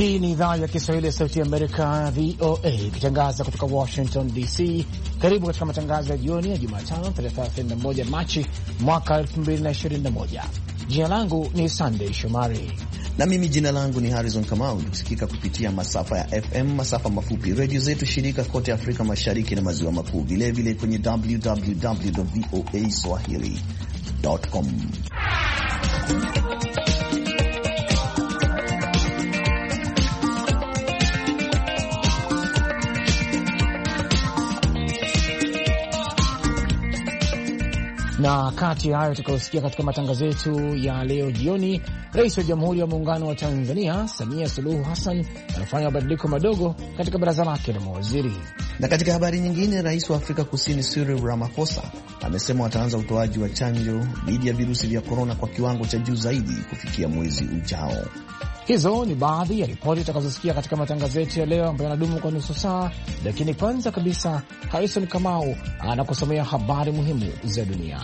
Hii ni idhaa ya Kiswahili ya Sauti ya Amerika, VOA, ikitangaza kutoka Washington DC. Karibu katika matangazo ya jioni ya Jumatano, 31 Machi mwaka 2021. Jina langu ni Sunday Shomari na mimi jina langu ni Harrison Kamau, tukisikika kupitia masafa ya FM, masafa mafupi, redio zetu shirika kote Afrika Mashariki na Maziwa Makuu, vilevile kwenye www.voaswahili.com. Na kati ya hayo tutakayosikia katika matangazo yetu ya leo jioni, Rais wa Jamhuri ya Muungano wa Tanzania Samia Suluhu Hassan anafanya mabadiliko madogo katika baraza lake la mawaziri. Na katika habari nyingine, Rais wa Afrika Kusini Cyril Ramaphosa amesema wataanza utoaji wa chanjo dhidi ya virusi vya korona kwa kiwango cha juu zaidi kufikia mwezi ujao. Hizo ni baadhi ya ripoti tutakazosikia katika matangazo yetu ya leo ambayo yanadumu kwa nusu saa, lakini kwanza kabisa Harrison Kamau anakusomea habari muhimu za dunia.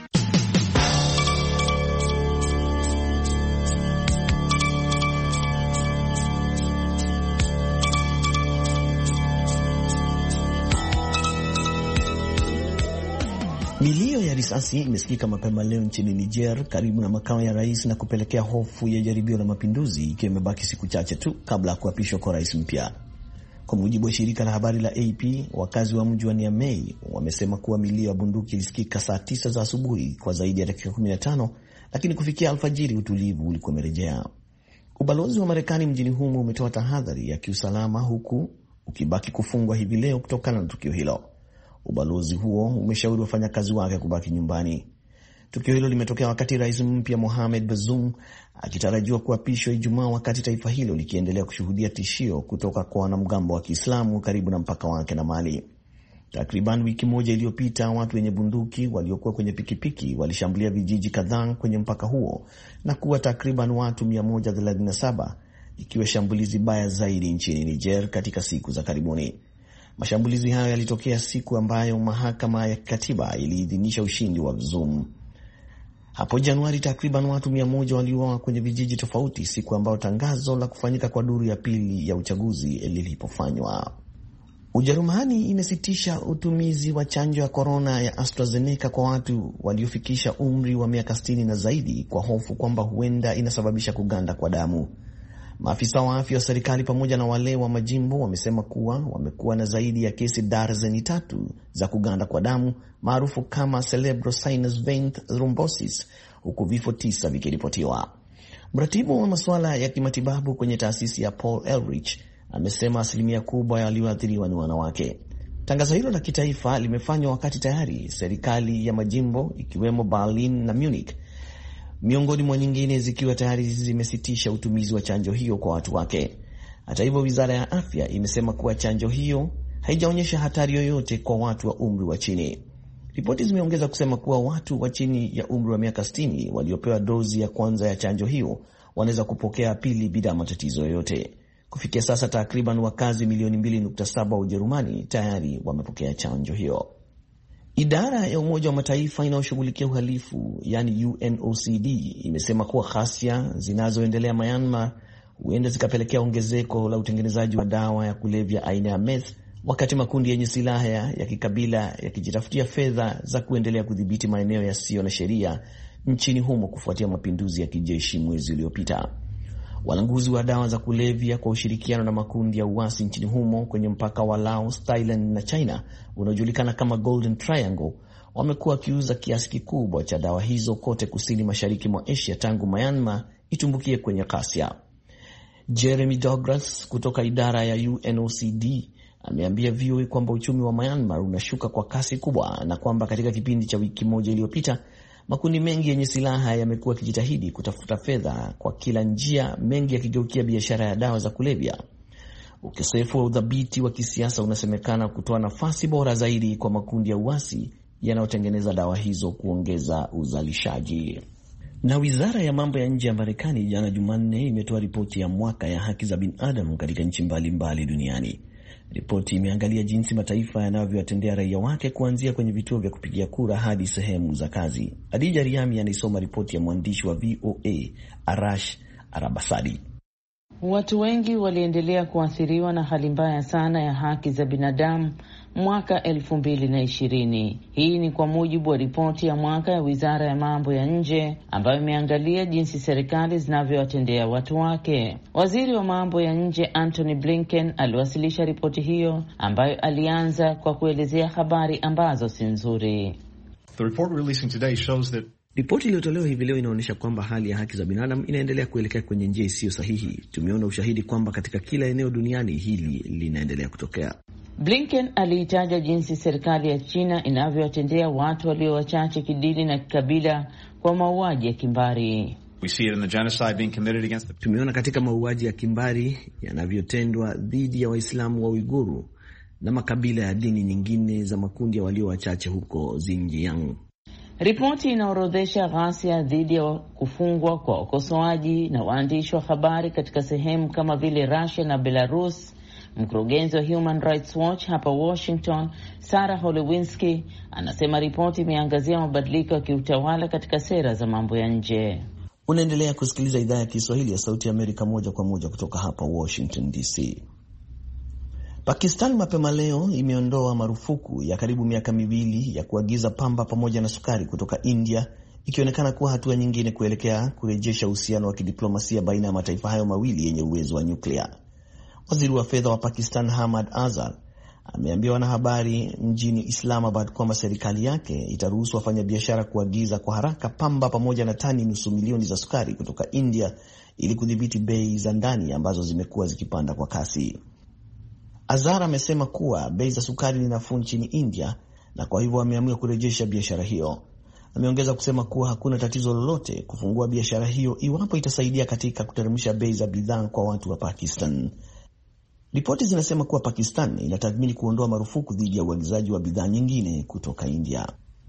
Milio ya risasi imesikika mapema leo nchini Niger karibu na makao ya rais na kupelekea hofu ya jaribio la mapinduzi, ikiwa imebaki siku chache tu kabla ya kuapishwa kwa rais mpya. Kwa mujibu wa shirika la habari la AP, wakazi wa mji wa Niamey wamesema kuwa milio ya bunduki ilisikika saa 9 za asubuhi kwa zaidi ya dakika 15, lakini kufikia alfajiri utulivu ulikuwa umerejea. Ubalozi wa Marekani mjini humo umetoa tahadhari ya kiusalama huku ukibaki kufungwa hivi leo kutokana na tukio hilo. Ubalozi huo umeshauri wafanyakazi wake kubaki nyumbani. Tukio hilo limetokea wakati rais mpya Mohamed Bazoum akitarajiwa kuapishwa Ijumaa, wakati taifa hilo likiendelea kushuhudia tishio kutoka kwa wanamgambo wa Kiislamu karibu na mpaka wake na Mali. Takriban wiki moja iliyopita, watu wenye bunduki waliokuwa kwenye pikipiki walishambulia vijiji kadhaa kwenye mpaka huo na kuwa takriban watu 137, ikiwa shambulizi baya zaidi nchini Niger katika siku za karibuni. Mashambulizi hayo yalitokea siku ambayo mahakama ya katiba iliidhinisha ushindi wa Bazoum. Hapo Januari, takriban watu 100 waliuawa kwenye vijiji tofauti, siku ambayo tangazo la kufanyika kwa duru ya pili ya uchaguzi lilipofanywa. Ujerumani imesitisha utumizi wa chanjo ya korona ya AstraZeneca kwa watu waliofikisha umri wa miaka 60 na zaidi, kwa hofu kwamba huenda inasababisha kuganda kwa damu. Maafisa wa afya wa serikali pamoja na wale wa majimbo wamesema kuwa wamekuwa na zaidi ya kesi darzeni 3 za kuganda kwa damu maarufu kama cerebral sinus vein thrombosis, huku vifo 9 vikiripotiwa. Mratibu wa masuala ya kimatibabu kwenye taasisi ya Paul Ehrlich amesema asilimia kubwa ya walioathiriwa ni wanawake. Tangazo hilo la kitaifa limefanywa wakati tayari serikali ya majimbo ikiwemo Berlin na Munich, miongoni mwa nyingine, zikiwa tayari zimesitisha utumizi wa chanjo hiyo kwa watu wake. Hata hivyo, wizara ya afya imesema kuwa chanjo hiyo haijaonyesha hatari yoyote kwa watu wa umri wa chini. Ripoti zimeongeza kusema kuwa watu wa chini ya umri wa miaka 60 waliopewa dozi ya kwanza ya chanjo hiyo wanaweza kupokea pili bila matatizo yoyote. Kufikia sasa, takriban wakazi milioni 2.7 wa Ujerumani tayari wamepokea chanjo hiyo. Idara ya Umoja wa Mataifa inayoshughulikia uhalifu, yani UNOCD, imesema kuwa ghasia zinazoendelea Myanmar huenda zikapelekea ongezeko la utengenezaji wa dawa ya kulevya aina ya meth, wakati makundi yenye silaha ya kikabila yakijitafutia fedha za kuendelea kudhibiti maeneo yasiyo na sheria nchini humo kufuatia mapinduzi ya kijeshi mwezi uliopita. Walanguzi wa dawa za kulevya kwa ushirikiano na makundi ya uasi nchini humo kwenye mpaka wa Laos, Thailand na China unaojulikana kama Golden Triangle wamekuwa wakiuza kiasi kikubwa cha dawa hizo kote kusini mashariki mwa Asia tangu Myanmar itumbukie kwenye ghasia. Jeremy Douglas kutoka idara ya UNOCD ameambia VOA kwamba uchumi wa Myanmar unashuka kwa kasi kubwa na kwamba katika kipindi cha wiki moja iliyopita makundi mengi yenye silaha yamekuwa yakijitahidi kutafuta fedha kwa kila njia, mengi yakigeukia biashara ya dawa za kulevya. Ukosefu wa udhabiti wa kisiasa unasemekana kutoa nafasi bora zaidi kwa makundi ya uasi yanayotengeneza dawa hizo kuongeza uzalishaji. Na wizara ya mambo ya nje ya Marekani jana Jumanne imetoa ripoti ya mwaka ya haki za binadamu katika nchi mbalimbali duniani. Ripoti imeangalia jinsi mataifa yanavyowatendea raia wake, kuanzia kwenye vituo vya kupigia kura hadi sehemu za kazi. Adija Riami anaisoma ripoti ya mwandishi wa VOA Arash Arabasadi. Watu wengi waliendelea kuathiriwa na hali mbaya sana ya haki za binadamu mwaka 2020. Hii ni kwa mujibu wa ripoti ya mwaka ya Wizara ya Mambo ya Nje ambayo imeangalia jinsi serikali zinavyowatendea watu wake. Waziri wa Mambo ya Nje Antony Blinken aliwasilisha ripoti hiyo ambayo alianza kwa kuelezea habari ambazo si nzuri. Ripoti iliyotolewa hivi leo inaonyesha kwamba hali ya haki za binadamu inaendelea kuelekea kwenye njia isiyo sahihi. Tumeona ushahidi kwamba katika kila eneo duniani hili linaendelea kutokea. Blinken aliitaja jinsi serikali ya China inavyowatendea watu walio wachache kidini na kikabila kwa mauaji ya kimbari. Tumeona katika mauaji ya kimbari yanavyotendwa dhidi ya Waislamu wa Uiguru na makabila ya dini nyingine za makundi ya walio wachache huko Xinjiang. Ripoti inaorodhesha ghasia dhidi ya kufungwa kwa wakosoaji na waandishi wa habari katika sehemu kama vile Russia na Belarus. Mkurugenzi wa Human Rights Watch hapa Washington, Sarah Holewinski, anasema ripoti imeangazia mabadiliko ya kiutawala katika sera za mambo ya nje. Unaendelea kusikiliza idhaa ya Kiswahili ya Sauti ya Amerika moja kwa moja kutoka hapa Washington DC. Pakistan mapema leo imeondoa marufuku ya karibu miaka miwili ya kuagiza pamba pamoja na sukari kutoka India, ikionekana kuwa hatua nyingine kuelekea kurejesha uhusiano wa kidiplomasia baina ya mataifa hayo mawili yenye uwezo wa nyuklia. Waziri wa fedha wa Pakistan Hamad Azhar ameambia wanahabari mjini Islamabad kwamba serikali yake itaruhusu wafanyabiashara kuagiza kwa haraka pamba pamoja na tani 500,000 za sukari kutoka India ili kudhibiti bei za ndani ambazo zimekuwa zikipanda kwa kasi. Azhar amesema kuwa bei za sukari ni nafuu nchini India na kwa hivyo ameamua kurejesha biashara hiyo. Ameongeza kusema kuwa hakuna tatizo lolote kufungua biashara hiyo iwapo itasaidia katika kuteremsha bei za bidhaa kwa watu wa Pakistan. Ripoti zinasema kuwa Pakistan inatathmini kuondoa marufuku dhidi ya uagizaji wa bidhaa nyingine kutoka India.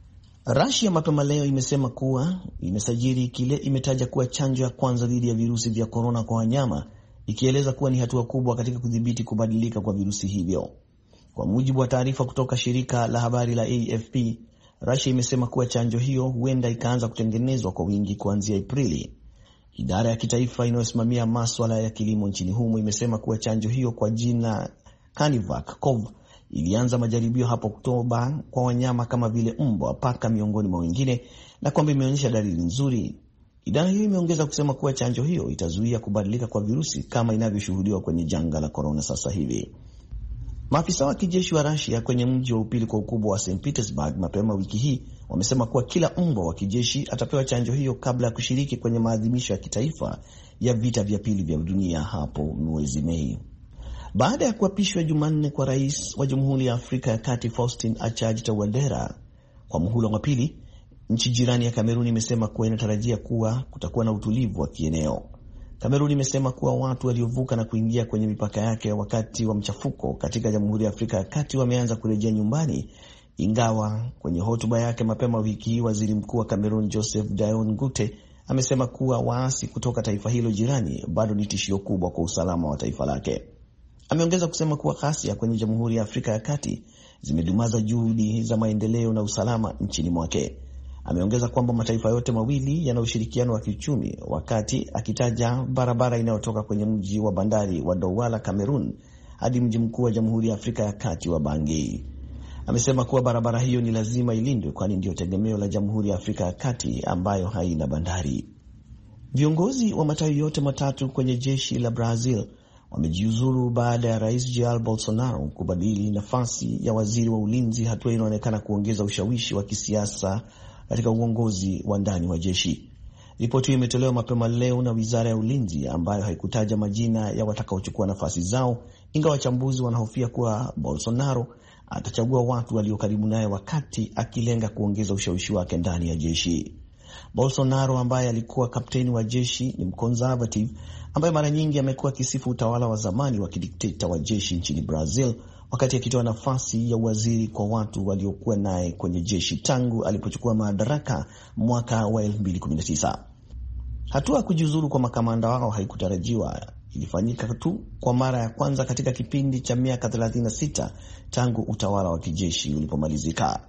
Russia mapema leo imesema kuwa imesajili kile imetaja kuwa chanjo ya kwanza dhidi ya virusi vya korona kwa wanyama, ikieleza kuwa ni hatua kubwa katika kudhibiti kubadilika kwa virusi hivyo. Kwa mujibu wa taarifa kutoka shirika la habari la AFP, Russia imesema kuwa chanjo hiyo huenda ikaanza kutengenezwa kwa wingi kuanzia Aprili. Idara ya kitaifa inayosimamia masuala ya kilimo nchini humo imesema kuwa chanjo hiyo kwa jina Canivacov ilianza majaribio hapo Oktoba kwa wanyama kama vile mbwa, paka miongoni mwa wengine, na kwamba imeonyesha dalili nzuri. Idara hiyo imeongeza kusema kuwa chanjo hiyo itazuia kubadilika kwa virusi kama inavyoshuhudiwa kwenye janga la korona sasa hivi. Maafisa wa kijeshi wa Russia kwenye mji wa upili kwa ukubwa wa St. Petersburg mapema wiki hii wamesema kuwa kila mbwa wa kijeshi atapewa chanjo hiyo kabla ya kushiriki kwenye maadhimisho ya kitaifa ya vita vya pili vya dunia hapo mwezi Mei. Baada ya kuapishwa Jumanne kwa rais wa Jamhuri ya Afrika ya Kati Faustin Archange Touadera kwa muhula wa pili, nchi jirani ya Kamerun imesema kuwa inatarajia kuwa kutakuwa na utulivu wa kieneo. Kamerun imesema kuwa watu waliovuka na kuingia kwenye mipaka yake wakati wa mchafuko katika Jamhuri ya Afrika ya Kati wameanza kurejea nyumbani, ingawa kwenye hotuba yake mapema wiki hii waziri mkuu wa Kamerun Joseph Dion Ngute amesema kuwa waasi kutoka taifa hilo jirani bado ni tishio kubwa kwa usalama wa taifa lake. Ameongeza kusema kuwa ghasia kwenye Jamhuri ya Afrika ya Kati zimedumaza juhudi za maendeleo na usalama nchini mwake. Ameongeza kwamba mataifa yote mawili yana ushirikiano wa kiuchumi, wakati akitaja barabara inayotoka kwenye mji wa bandari wa Douala Cameroon hadi mji mkuu wa Jamhuri ya Afrika ya Kati wa Bangui. Amesema kuwa barabara hiyo ni lazima ilindwe kwani ndio tegemeo la Jamhuri ya Afrika ya Kati ambayo haina bandari. Viongozi wa matawi yote matatu kwenye jeshi la Brazil wamejiuzuru baada ya Rais Jair Bolsonaro kubadili nafasi ya waziri wa ulinzi, hatua inaonekana kuongeza ushawishi wa kisiasa katika uongozi wa ndani wa jeshi. Ripoti hiyo imetolewa mapema leo na Wizara ya Ulinzi ambayo haikutaja majina ya watakaochukua nafasi zao, ingawa wachambuzi wanahofia kuwa Bolsonaro atachagua watu walio karibu naye wakati akilenga kuongeza ushawishi wake ndani ya jeshi. Bolsonaro ambaye alikuwa kapteni wa jeshi ni mconservative ambaye mara nyingi amekuwa akisifu utawala wa zamani wa kidikteta wa jeshi nchini Brazil, wakati akitoa nafasi ya waziri kwa watu waliokuwa naye kwenye jeshi tangu alipochukua madaraka mwaka wa 2019. Hatua ya kujiuzuru kwa makamanda wao haikutarajiwa, ilifanyika tu kwa mara ya kwanza katika kipindi cha miaka 36 tangu utawala wa kijeshi ulipomalizika.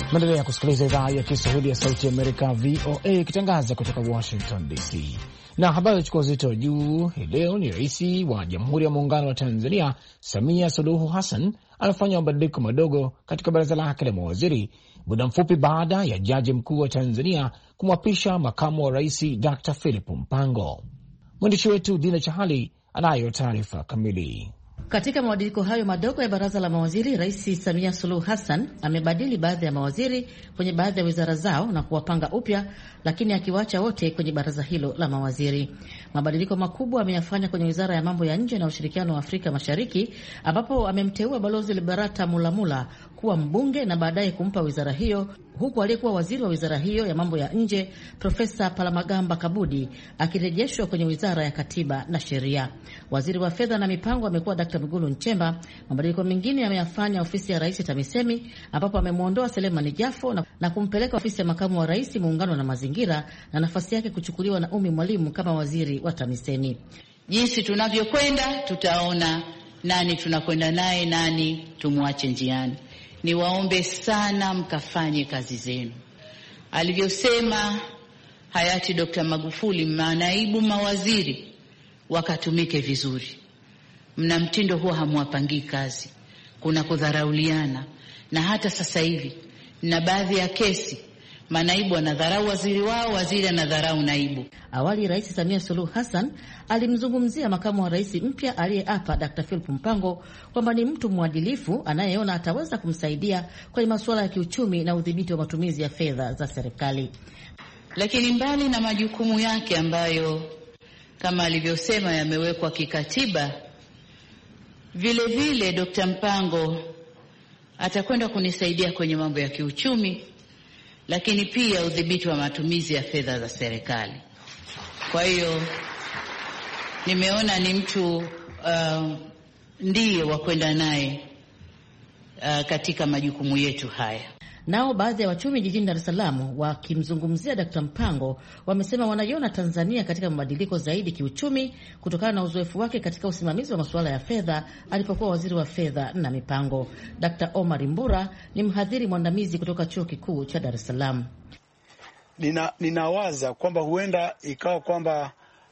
Maendelea kusikiliza idhaa ya Kiswahili ya Sauti ya Amerika, VOA, ikitangaza kutoka Washington DC. Na habari chukua uzito juu hii leo ni Rais wa Jamhuri ya Muungano wa Tanzania Samia Suluhu Hassan anafanya mabadiliko madogo katika baraza lake la mawaziri muda mfupi baada ya Jaji Mkuu wa Tanzania kumwapisha makamu wa rais Dr. Philip Mpango. Mwandishi wetu Dina Chahali anayo taarifa kamili. Katika mabadiliko hayo madogo ya baraza la mawaziri, Rais Samia Suluhu Hassan amebadili baadhi ya mawaziri kwenye baadhi ya wizara zao na kuwapanga upya, lakini akiwaacha wote kwenye baraza hilo la mawaziri. Mabadiliko makubwa ameyafanya kwenye wizara ya mambo ya nje na ushirikiano wa Afrika Mashariki, ambapo amemteua Balozi Liberata Mulamula kuwa mbunge na baadaye kumpa wizara hiyo, huku aliyekuwa waziri wa wizara hiyo ya mambo ya nje Profesa Palamagamba Kabudi akirejeshwa kwenye wizara ya katiba na sheria. Waziri wa fedha na mipango amekuwa Dr. Mwigulu Nchemba. Mabadiliko mengine ameyafanya ofisi ya rais TAMISEMI, ambapo amemwondoa Selemani Jafo na kumpeleka ofisi ya makamu wa rais muungano na mazingira, na nafasi yake kuchukuliwa na Umi Mwalimu kama waziri wa TAMISEMI. Jinsi tunavyokwenda tutaona nani tunakwenda naye, nani tumwache njiani. Niwaombe sana mkafanye kazi zenu. Alivyosema hayati Dr. Magufuli, manaibu mawaziri wakatumike vizuri. Mna mtindo huwa hamwapangii kazi, kuna kudharauliana, na hata sasa hivi na baadhi ya kesi manaibu wanadharau waziri wao, waziri anadharau naibu. Awali Rais Samia Suluhu Hassan alimzungumzia makamu wa rais mpya aliyeapa Dr. Philip Mpango kwamba ni mtu mwadilifu anayeona ataweza kumsaidia kwenye masuala ya kiuchumi na udhibiti wa matumizi ya fedha za serikali. Lakini mbali na majukumu yake ambayo kama alivyosema yamewekwa kikatiba, vile vile Dr. Mpango atakwenda kunisaidia kwenye mambo ya kiuchumi, lakini pia udhibiti wa matumizi ya fedha za serikali. Kwa hiyo nimeona ni mtu ndiye wa kwenda naye katika majukumu yetu haya. Nao baadhi ya wachumi jijini Dar es Salaam wakimzungumzia Dr. Mpango wamesema wanaiona Tanzania katika mabadiliko zaidi kiuchumi kutokana na uzoefu wake katika usimamizi wa masuala ya fedha alipokuwa waziri wa fedha na mipango. Dr. Omar Mbura ni mhadhiri mwandamizi kutoka Chuo Kikuu cha Dar es Salaam. Ninawaza kwamba huenda ikawa kwamba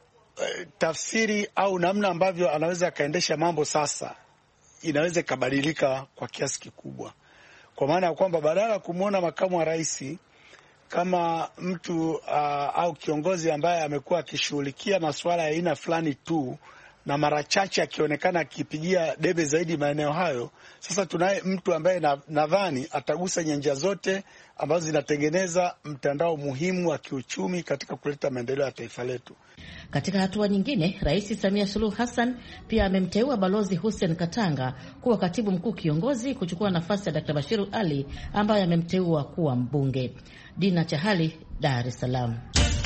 tafsiri au namna ambavyo anaweza akaendesha mambo sasa inaweza ikabadilika kwa kiasi kikubwa. Kwa maana ya kwamba badala ya kumwona makamu wa rais kama mtu au kiongozi ambaye amekuwa akishughulikia masuala ya aina fulani tu na mara chache akionekana akipigia debe zaidi maeneo hayo, sasa tunaye mtu ambaye nadhani atagusa nyanja zote ambazo zinatengeneza mtandao muhimu wa kiuchumi katika kuleta maendeleo ya taifa letu. Katika hatua nyingine, Rais Samia Suluhu Hassan pia amemteua Balozi Hussein Katanga kuwa katibu mkuu kiongozi kuchukua nafasi ya Dr. Bashiru Ali ambaye amemteua kuwa mbunge. Dina Chahali, Dar es Salaam.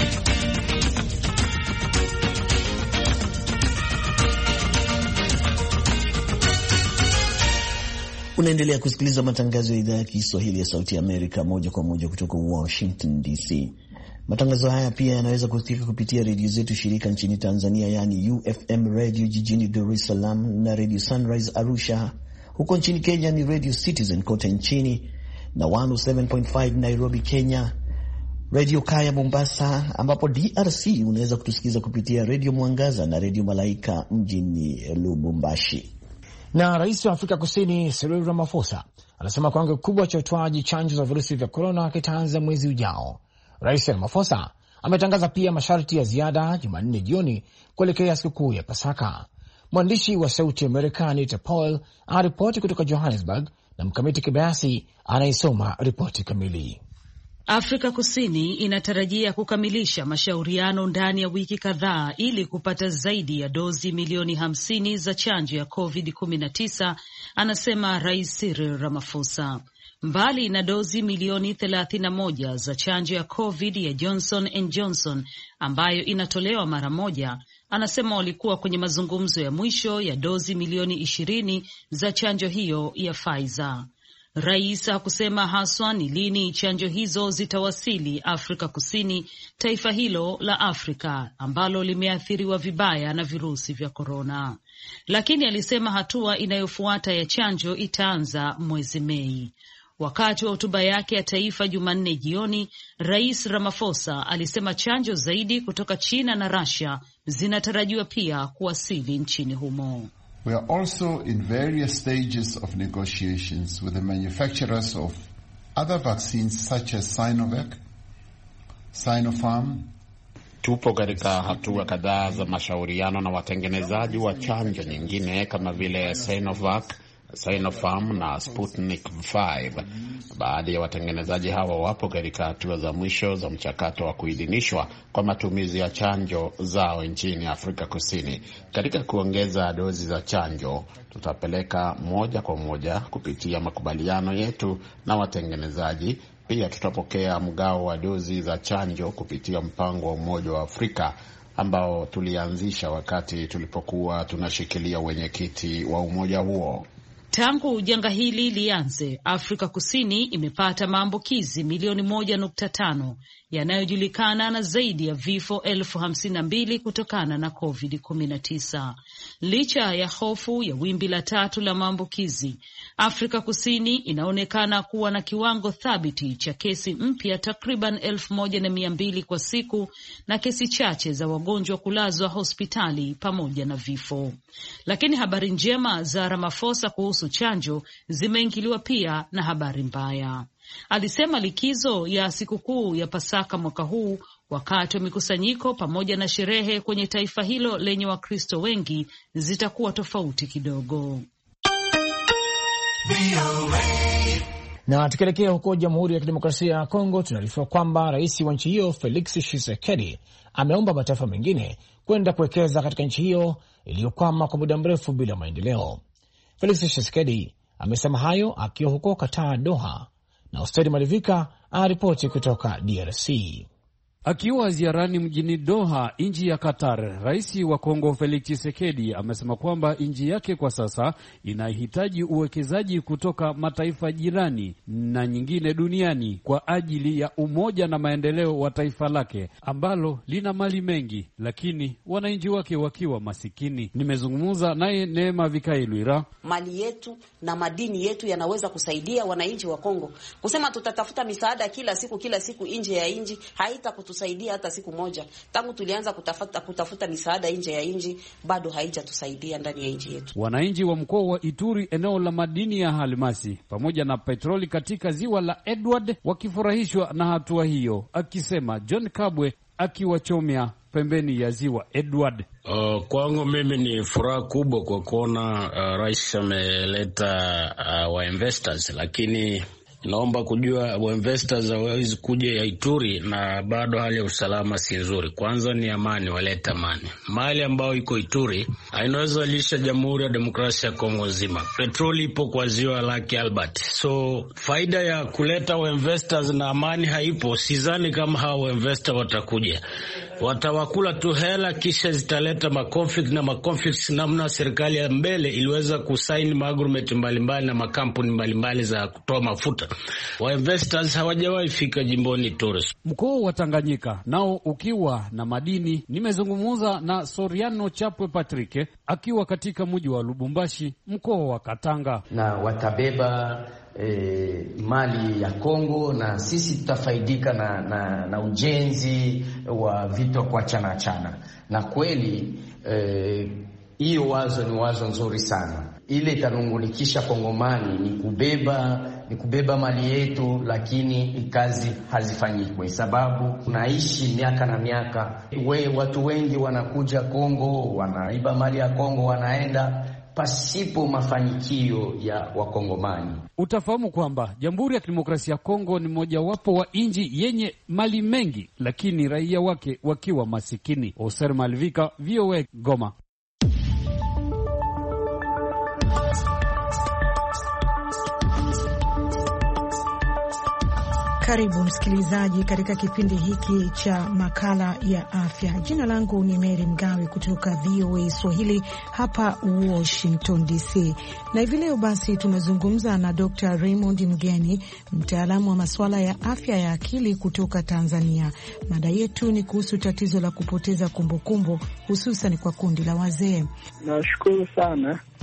Unaendelea kusikiliza matangazo ya idhaa ya Kiswahili ya Sauti ya Amerika moja kwa moja kutoka Washington DC. Matangazo haya pia yanaweza kusikika kupitia redio zetu shirika nchini Tanzania, yani UFM Radio jijini Dar es Salaam na Radio Sunrise Arusha. Huko nchini Kenya ni Radio Citizen kote nchini na 107.5 Nairobi, Kenya, Radio Kaya Mombasa, ambapo DRC unaweza kutusikiza kupitia Radio Mwangaza na Radio Malaika mjini Lubumbashi. Na rais wa Afrika Kusini Cyril Ramaphosa anasema kiwango kikubwa cha utoaji chanjo za virusi vya korona kitaanza mwezi ujao. Rais Ramaphosa ametangaza pia masharti ya ziada Jumanne jioni kuelekea sikukuu ya Pasaka. Mwandishi wa Sauti ya Amerika Anita Powell anaripoti kutoka Johannesburg na Mkamiti Kibayasi anayesoma ripoti kamili. Afrika Kusini inatarajia kukamilisha mashauriano ndani ya wiki kadhaa ili kupata zaidi ya dozi milioni 50 za chanjo ya COVID-19, anasema Rais Cyril Ramaphosa. Mbali na dozi milioni 31 za chanjo ya COVID ya Johnson & Johnson ambayo inatolewa mara moja, anasema walikuwa kwenye mazungumzo ya mwisho ya dozi milioni 20 za chanjo hiyo ya Pfizer. Rais hakusema haswa ni lini chanjo hizo zitawasili Afrika Kusini, taifa hilo la Afrika ambalo limeathiriwa vibaya na virusi vya korona. Lakini alisema hatua inayofuata ya chanjo itaanza mwezi Mei. Wakati wa hotuba yake ya taifa Jumanne jioni, Rais Ramaphosa alisema chanjo zaidi kutoka China na Russia zinatarajiwa pia kuwasili nchini humo. We are also in various stages of negotiations with the manufacturers of other vaccines such as Sinovac, Sinopharm. Tupo katika hatua kadhaa za mashauriano na watengenezaji wa chanjo nyingine kama vile Sinovac, Sinopharm na Sputnik 5. Baadhi ya watengenezaji hawa wapo katika hatua za mwisho za mchakato wa kuidhinishwa kwa matumizi ya chanjo zao nchini Afrika Kusini. Katika kuongeza dozi za chanjo, tutapeleka moja kwa moja kupitia makubaliano yetu na watengenezaji. Pia tutapokea mgao wa dozi za chanjo kupitia mpango wa Umoja wa Afrika ambao tulianzisha wakati tulipokuwa tunashikilia wenyekiti wa umoja huo. Tangu janga hili lianze, Afrika Kusini imepata maambukizi milioni 1.5 yanayojulikana na zaidi ya vifo 52,000 kutokana na COVID-19. Licha ya hofu ya wimbi la 3 la maambukizi, Afrika Kusini inaonekana kuwa na kiwango thabiti cha kesi mpya takriban 1,200 kwa siku na kesi chache za wagonjwa kulazwa hospitali pamoja na vifo. Lakini habari njema za Ramaphosa kuhusu chanjo zimeingiliwa pia na habari mbaya. Alisema likizo ya sikukuu ya Pasaka mwaka huu, wakati wa mikusanyiko pamoja na sherehe kwenye taifa hilo lenye Wakristo wengi, zitakuwa tofauti kidogo. Na tukielekea huko Jamhuri ya Kidemokrasia ya Kongo, tunaarifiwa kwamba rais wa nchi hiyo Felix Tshisekedi ameomba mataifa mengine kwenda kuwekeza katika nchi hiyo iliyokwama kwa muda mrefu bila maendeleo. Felix Tshisekedi amesema hayo akiwa huko Qatar, Doha, na Osteri Malivika anaripoti kutoka DRC. Akiwa ziarani mjini Doha, nchi ya Qatar, rais wa Kongo Felix Tshisekedi amesema kwamba nchi yake kwa sasa inahitaji uwekezaji kutoka mataifa jirani na nyingine duniani kwa ajili ya umoja na maendeleo wa taifa lake ambalo lina mali mengi, lakini wananchi wake wakiwa masikini. Nimezungumza naye Neema Vikailwira. Mali yetu na madini yetu yanaweza kusaidia wananchi wa Kongo. Kusema tutatafuta misaada kila siku nje ya nchi haita tusaidia hata siku moja. Tangu tulianza kutafuta misaada nje ya nchi, bado haijatusaidia ndani ya nchi yetu. Wananchi wa mkoa wa Ituri, eneo la madini ya almasi pamoja na petroli katika ziwa la Edward, wakifurahishwa na hatua hiyo, akisema John Kabwe akiwachomea pembeni ya ziwa Edward. Kwangu mimi ni furaha kubwa kwa kuona rais ameleta wa investors, lakini naomba kujua wa investors hawezi kuja ya Ituri na bado hali ya usalama si nzuri. Kwanza ni amani, waleta amani. Mali ambayo iko Ituri hainaweza lisha Jamhuri ya Demokrasia ya Kongo nzima. Petroli ipo kwa ziwa Lake Albert. So faida ya kuleta wa investors na amani haipo. Sidhani kama hao wa investors watakuja. Watawakula tu hela kisha zitaleta makonflicts namna serikali ya mbele iliweza kusaini agreement mbalimbali na makampuni mbalimbali za kutoa mafuta. Wa investors hawajawahi fika jimboni Torres. Mkoa wa Tanganyika nao ukiwa na madini. Nimezungumza na Soriano Chapwe Patrick akiwa katika mji wa Lubumbashi, mkoa wa Katanga. Na watabeba mali ya Kongo na sisi tutafaidika na ujenzi wa vitu kwa chana. Na kweli hiyo wazo ni wazo nzuri sana. Ile itanungulikisha Kongomani ni kubeba mali yetu, lakini kazi hazifanyiki kwa sababu tunaishi miaka na miaka. Watu wengi wanakuja Kongo, wanaiba mali ya Kongo, wanaenda pasipo mafanikio ya Wakongomani. Utafahamu kwamba Jamhuri ya Kidemokrasia ya Kongo ni mojawapo wa nchi yenye mali mengi, lakini raia wake wakiwa masikini. Oser Malvika, VOA, Goma. Karibu msikilizaji katika kipindi hiki cha makala ya afya. Jina langu ni Mary Mgawe kutoka VOA Swahili hapa Washington DC. Na hivi leo basi tumezungumza na Dr. Raymond Mgeni, mtaalamu wa masuala ya afya ya akili kutoka Tanzania. Mada yetu ni kuhusu tatizo la kupoteza kumbukumbu hususan kwa kundi la wazee. Nashukuru sana.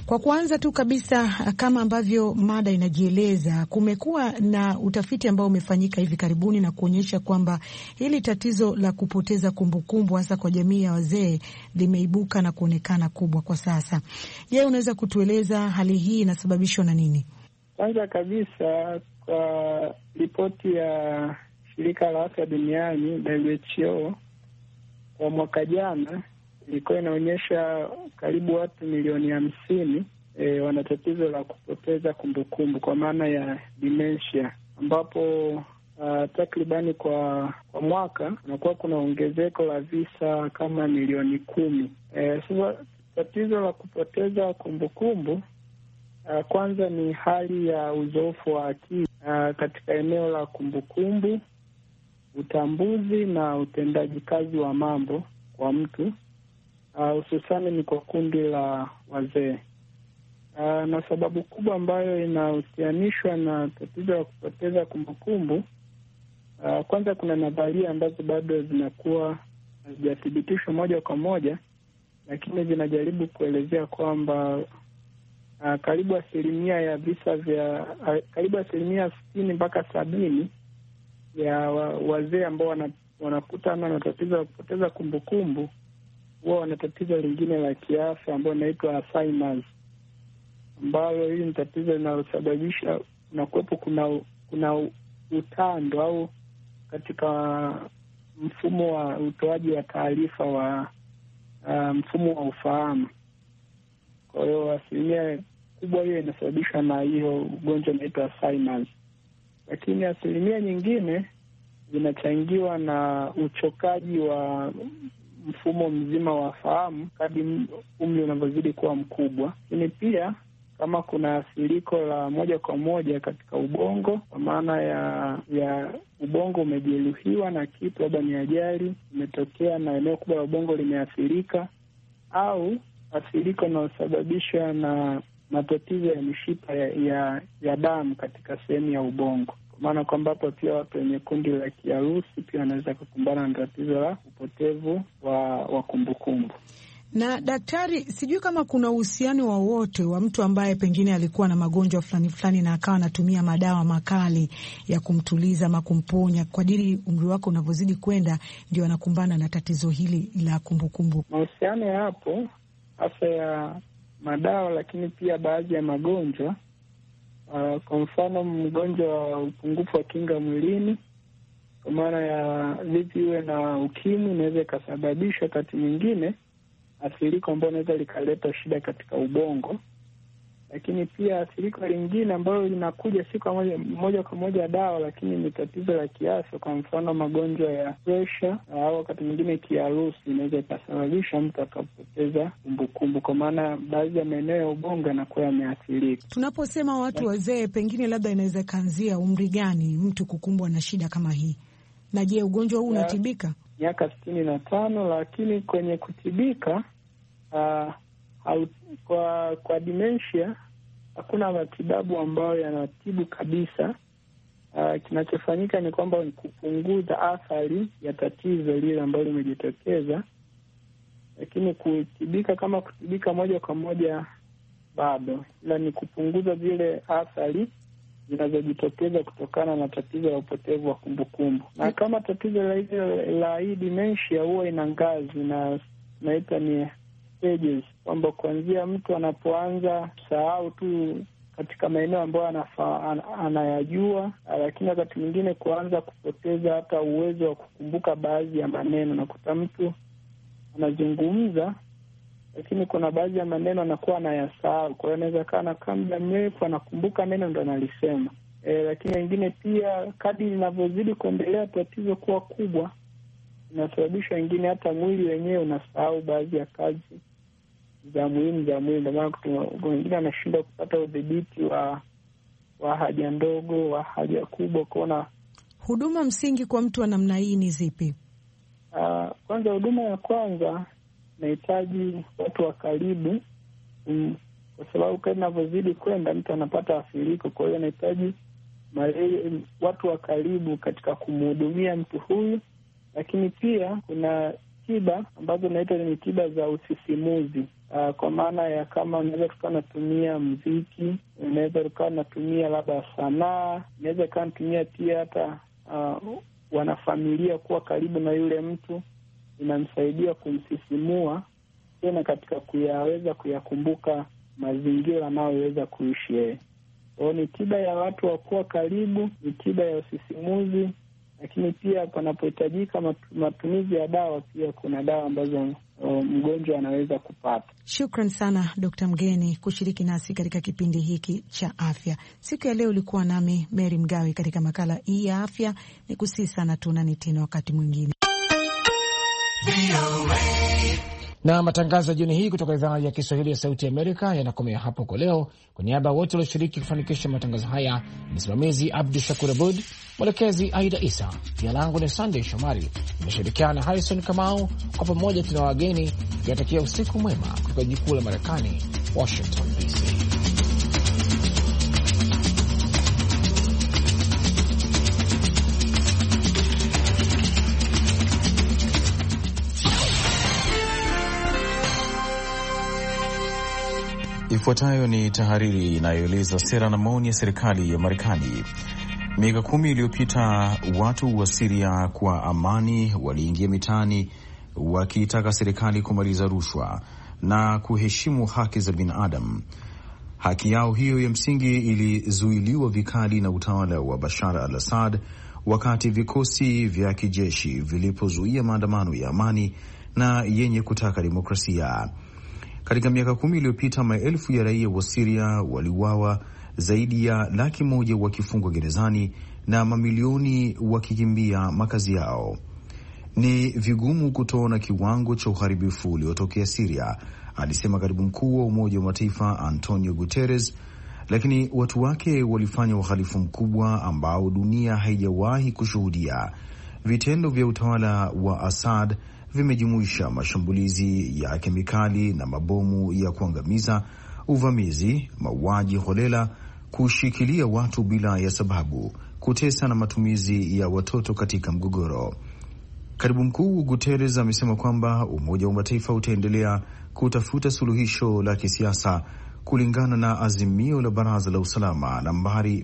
Kwa kwanza tu kabisa, kama ambavyo mada inajieleza, kumekuwa na utafiti ambao umefanyika hivi karibuni na kuonyesha kwamba hili tatizo la kupoteza kumbukumbu hasa kwa jamii ya wazee limeibuka na kuonekana kubwa kwa sasa. Je, unaweza kutueleza hali hii inasababishwa na nini? Kwanza kabisa, kwa ripoti ya Shirika la Afya Duniani WHO kwa mwaka jana ilikuwa inaonyesha karibu watu milioni 50 wana tatizo la kupoteza kumbukumbu kwa maana ya dementia, ambapo takribani kwa mwaka kunakuwa kuna ongezeko la visa kama milioni 10. Sasa tatizo la kupoteza kumbukumbu kwanza ni hali ya uzoefu wa akili katika eneo la kumbukumbu, utambuzi na utendaji kazi wa mambo kwa mtu, hususani ni kwa kundi la wazee. Na sababu kubwa ambayo inahusianishwa na tatizo la kupoteza kumbukumbu, kwanza kuna nadharia ambazo bado zinakuwa hazijathibitishwa moja kwa moja, lakini zinajaribu kuelezea kwamba karibu asilimia ya visa vya karibu 60 mpaka 70 ya wazee ambao wanakutana na tatizo la kupoteza kumbukumbu huwa wana tatizo lingine la kiafya ambalo linaitwa Alzheimer's, ambalo hili ni tatizo linalosababisha kuna utando au katika mfumo wa utoaji wa taarifa wa mfumo wa ufahamu. Kwa hiyo asilimia kubwa hiyo inasababishwa na hiyo ugonjwa unaitwa Alzheimer's. Lakini asilimia nyingine zinachangiwa na uchokaji wa mfumo mzima wa fahamu kadri umri unavyozidi kuwa mkubwa. Lakini pia kama kuna athiriko la moja kwa moja katika ubongo, kwa maana ya ubongo umejeruhiwa na kitu, labda ni ajali imetokea na eneo kubwa la ubongo limeathirika, au athiriko linalosababishwa na matatizo ya mishipa ya damu katika sehemu ya ubongo, kwa maana kwamba hapo pia watu wenye kundi la kiharusi pia wanaweza kukumbana na tatizo la upotevu wa kumbukumbu. Na daktari, sijui kama kuna uhusiano wowote wa mtu ambaye pengine alikuwa na magonjwa fulani fulani na akawa anatumia madawa makali ya kumtuliza ama kumponya, kwa kadiri umri wake unavyozidi kwenda ndio anakumbana na tatizo hili la kumbukumbu. Mahusiano yapo hasa ya madawa, lakini pia baadhi ya magonjwa. Kwa mfano mgonjwa wa upungufu wa kinga mwilini, kwa maana ya vipi iwe na ukimwi, inaweza ikasababisha wakati mwingine athiriko ambalo inaweza likaleta shida katika ubongo. Lakini pia athiriko lingine ambalo linakuja si kwa moja kwa moja dawa, lakini ni tatizo la kiafya. Kwa mfano magonjwa ya pressure au wakati mwingine kiharusi inaweza ikasababisha mtu akapoteza kumbukumbu, kwa maana baadhi ya maeneo ya ubongo yanakuwa yameathirika. Tunaposema watu wazee, pengine labda inaweza kaanzia umri gani mtu kukumbwa na shida kama hii? Na je, ugonjwa huu unatibika? Miaka 65, lakini kwenye kutibika kwa dementia hakuna matibabu ambayo yanatibu kabisa. Kinachofanyika ni kwamba ni kupunguza athari ya tatizo lile ambalo limejitokeza, lakini kutibika kama kutibika moja kwa moja bado, ila ni kupunguza zile athari zinazojitokeza kutokana na tatizo la upotevu wa kumbukumbu. Na kama tatizo la hii dementia huwa ina ngazi na naita ni stages, kwamba kuanzia mtu anapoanza kusahau tu katika maeneo ambayo anayajua, lakini wakati mwingine kuanza kupoteza hata uwezo wa kukumbuka baadhi ya maneno. Nakuta mtu anazungumza, lakini kuna baadhi ya maneno anakuwa anayasahau. Kwa hiyo anaweza kaa anakaa muda mrefu anakumbuka neno ndo analisema. Lakini wengine pia kadri linavyozidi kuendelea tatizo kuwa kubwa, inasababisha wengine hata mwili wenyewe unasahau baadhi ya kazi za muhimu. Ndio maana wengine anashindwa kupata udhibiti wa haja ndogo, wa haja kubwa. Kuona huduma msingi kwa mtu wa namna hii ni zipi? Kwanza, huduma ya kwanza nahitaji watu wa karibu, kwa sababu kadri inavyozidi kwenda mtu anapata athiriko. Kwa hiyo nahitaji watu wa karibu katika kumhudumia mtu huyu. Lakini pia kuna tiba ambazo naita ni tiba za usisimuzi, kwa maana ya kama unaweza tukawa natumia muziki, unaweza tukawa natumia labda sanaa, unaweza tukawa natumia pia hata wanafamilia kuwa karibu na yule mtu, inamsaidia kumsisimua tena katika kuyaweza kuyakumbuka mazingira anayoweza kuishi yeye. Kwa ni tiba ya watu wa kuwa karibu, ni tiba ya usisimuzi, lakini pia panapohitajika matumizi ya dawa, pia kuna dawa ambazo mgonjwa anaweza kupata. Shukran sana Dr. Mgeni kushiriki nasi katika kipindi hiki cha afya. Siku ya leo ulikuwa nami Mary Mgawe katika makala hii ya afya. Nikusii sana, tuonane tena wakati mwingine. Na matangazo ya jioni hii kutoka idhaa ya Kiswahili ya Sauti ya Amerika yanakomea hapo kwa leo. Kwa niaba ya wote walioshiriki kufanikisha matangazo haya, msimamizi Abdu Shakur Abud, mwelekezi Aida Isa, jina langu ni Sunday Shomari, nimeshirikiana na Harrison Kamau. Kwa pamoja tuna wageni tukiwatakia usiku mwema kutoka jiji kuu la Marekani, Washington DC. Ifuatayo ni tahariri inayoeleza sera na maoni ya serikali ya Marekani. Miaka 10 iliyopita watu wa Syria kwa amani waliingia mitaani wakiitaka serikali kumaliza rushwa na kuheshimu haki za binadamu. Haki yao hiyo ya msingi ilizuiliwa vikali na utawala wa Bashar al-Assad wakati vikosi vya kijeshi vilipozuia maandamano ya amani na yenye kutaka demokrasia. Katika miaka 10 iliyopita maelfu ya raia wa Syria waliuawa, zaidi ya 100,000 wakifungwa gerezani na mamilioni wakikimbia makazi yao. Ni vigumu kutoona kiwango cha uharibifu uliotokea Syria, alisema katibu mkuu wa Umoja wa Mataifa Antonio Guterres, lakini watu wake walifanya uhalifu mkubwa ambao dunia haijawahi kushuhudia. Vitendo vya utawala wa Assad vimejumuisha mashambulizi ya kemikali na mabomu ya kuangamiza, uvamizi, mauaji holela, kushikilia watu bila ya sababu, kutesa na matumizi ya watoto katika mgogoro. Katibu mkuu Guterres amesema kwamba Umoja wa Mataifa utaendelea kutafuta suluhisho la kisiasa kulingana na azimio la Baraza la Usalama nambari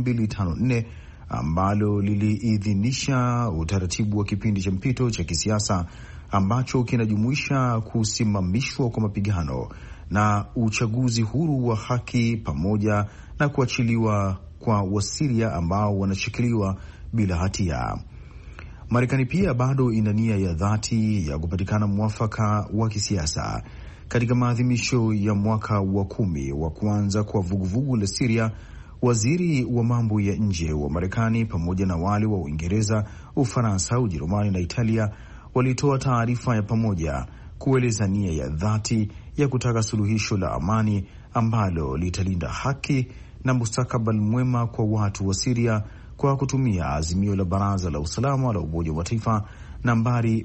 2254 ambalo liliidhinisha utaratibu wa kipindi cha mpito cha kisiasa ambacho kinajumuisha kusimamishwa kwa mapigano na uchaguzi huru wa haki pamoja na kuachiliwa kwa Wasiria ambao wanashikiliwa bila hatia. Marekani pia bado ina nia ya dhati ya kupatikana mwafaka wa kisiasa. Katika maadhimisho ya mwaka wa 10 wa kuanza kwa vuguvugu la Syria, waziri wa mambo ya nje wa Marekani pamoja na wale wa Uingereza, Ufaransa, Ujerumani na Italia walitoa taarifa ya pamoja kueleza nia ya dhati ya kutaka suluhisho la amani ambalo litalinda haki na mustakabali mwema kwa watu wa Syria kwa kutumia azimio la Baraza la Usalama la Umoja wa Mataifa nambari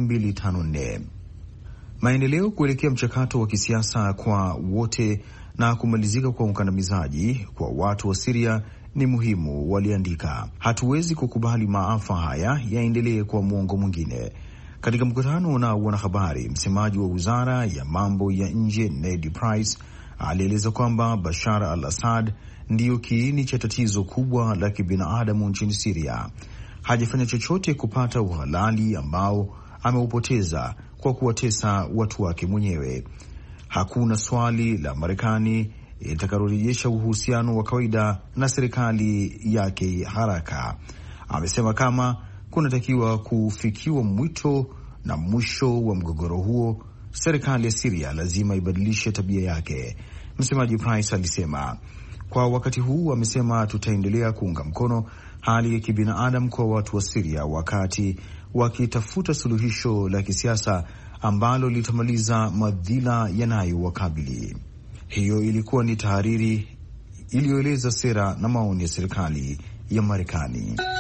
2254. Maendeleo kuelekea mchakato wa kisiasa kwa wote na kumalizika kwa ukandamizaji kwa watu wa Syria ni muhimu, waliandika. Hatuwezi kukubali maafa haya yaendelee kwa muongo mwingine. Katika mkutano na wanahabari, msemaji wa Wizara ya Mambo ya Nje Ned Price alieleza kwamba Bashar al-Assad ndiyo kiini cha tatizo kubwa la kibinadamu nchini Syria. Hajafanya chochote kupata uhalali ambao ameupoteza kwa kuwatesa watu wake mwenyewe. Hakuna swali la Marekani itakarorejesha uhusiano wa kawaida na serikali yake haraka. Amesema kama kunatakiwa kufikiwa mwito na mwisho wa mgogoro huo, serikali ya Syria lazima ibadilishe tabia yake. Msemaji Price alisema kwa wakati huu, amesema tutaendelea kuunga mkono hali ya kibinadamu kwa watu wa Syria wakati wakitafuta suluhisho la kisiasa ambalo litamaliza madhila yanayowakabili. Hiyo ilikuwa ni tahariri iliyoeleza sera na maoni ya serikali ya Marekani.